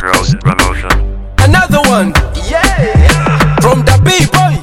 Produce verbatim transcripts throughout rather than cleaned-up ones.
Heroes Promotion. Another one, yeah, from the B-boy,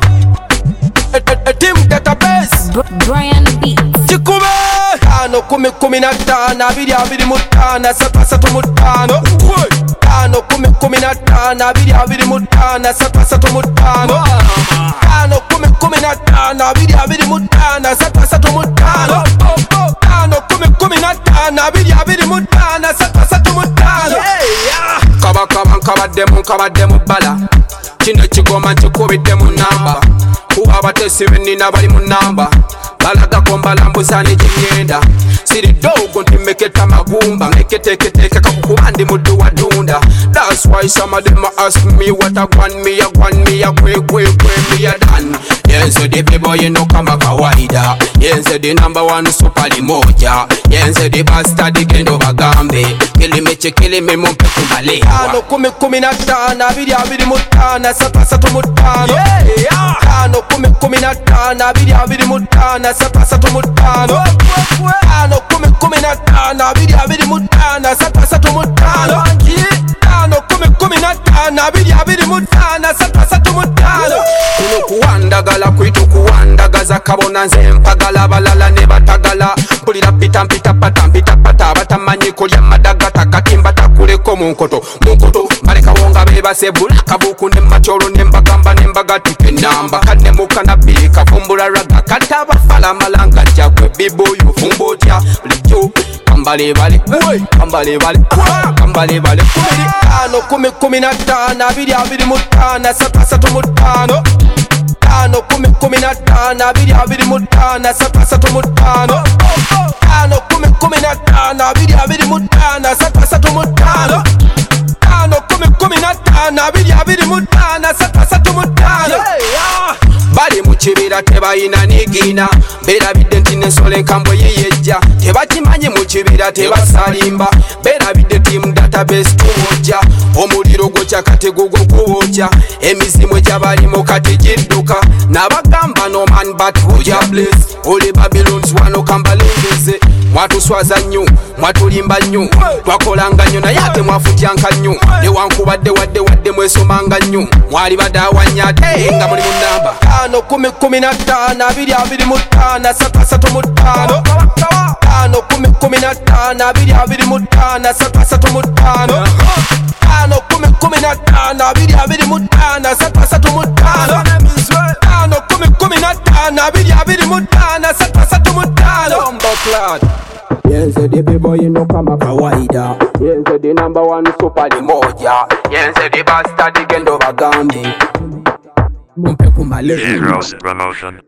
a, a, a team database. Brian Beats. Chikume tano kumi kumi na tano abiri abiri mutana sapa satu mutano. Tano kumi kumi na tano abiri abiri mutana sapa satu mutano. Tano kumi kumi na tano abiri abiri mutana sapa satu mutano. Tano kumi kumi na tano abiri abiri mutana sapa satu mutano. Kaba kaba kaba demu kaba demu bala. Kino kigoma nkikubidde mu namba. Kuba abatesi bennina bali mu namba. Balaga kombalambuza n'egyemyenda. Siridde ogwo nti mmeketa magumba. Mmeketeeketeke kakukuba ndi muddu wa dunda. That's why some of them ask me what I want me, I want me, I kwe kwe kwe me a done. Yenze the B-boy you know kama kawaida. Yenze the number one super limoja. Yenze the bastard gendo bagambe. Kili meche kili me mumpe kumalewa. Tano kumi kumi na tano abiri abiri mutana sapa satu mutano. Tano kumi kumi na tano abiri abiri mutana sapa satu mutano. Tano kumi kumi na tano abiri abiri mutana sapa satu mutano. Tano kumi kumi na tano abiri abiri mutana sapa satu mutano. Kuno kuwandagala kwitu kuwandagaza kabona nze mpagala balala ne batagala. Mpulira pita mpita pata mpita pata batamanyi kulya madagata katimba takuleko munkoto munkoto maleka wonga bebase bulaka buku ne macholo ne mbagamba ne mbagatuke namba kane mukana bika fumbula raga kataba fala malanga jakwe biboyo fumbotya bulijjo kambale bale kambale bale kambale bale tano kumi kumi na tano abiri abiri mutana sapa satu mutano. Tano kumi kumi na tano abiri abiri mutana sapa satu mutano. Tano kumi kumi na tano abiri abiri mutana sapa satu mutano. Tano kumi kumi na tano abiri abiri mutana sapa satu mutano. Bali mu kibira tebayina nigina. Berabidde nti n'ensolo enkambwe yeyejja. Tebakimanyi mu kibira tebasalimba. Berabidde team database tuwojja. Omuliro gwokya kati gugwo guwojja. Emizimu egyabalimu kati gidduka. Nabagamba no man but who ya bless. Oli Babylons wano kambalengeze. Mwatuswaza nnyo, mwatulimba nnyo. Twakolanga nnyo naye ate mwafutyanka nnyo. Newankubadde wadde wadde mwesomanga nnyo. Mwali badawanya ate nga muli mu namba. Tano kumi kumi na tano abiri abiri mutana sapa satu mutano. Tano kumi kumi na tano abiri abiri mutana sapa satu mutano. Tano kumi kumi na tano abiri abiri mutana sapa satu mutano. Tano kumi kumi na tano abiri abiri mutana sapa satu mutano. Yenze the B-boy you know kama kawaida. Yenze the number one super limoja. Yenze the bastard gendo bagambe. Mumpe kumalewa. Heroes Promotion.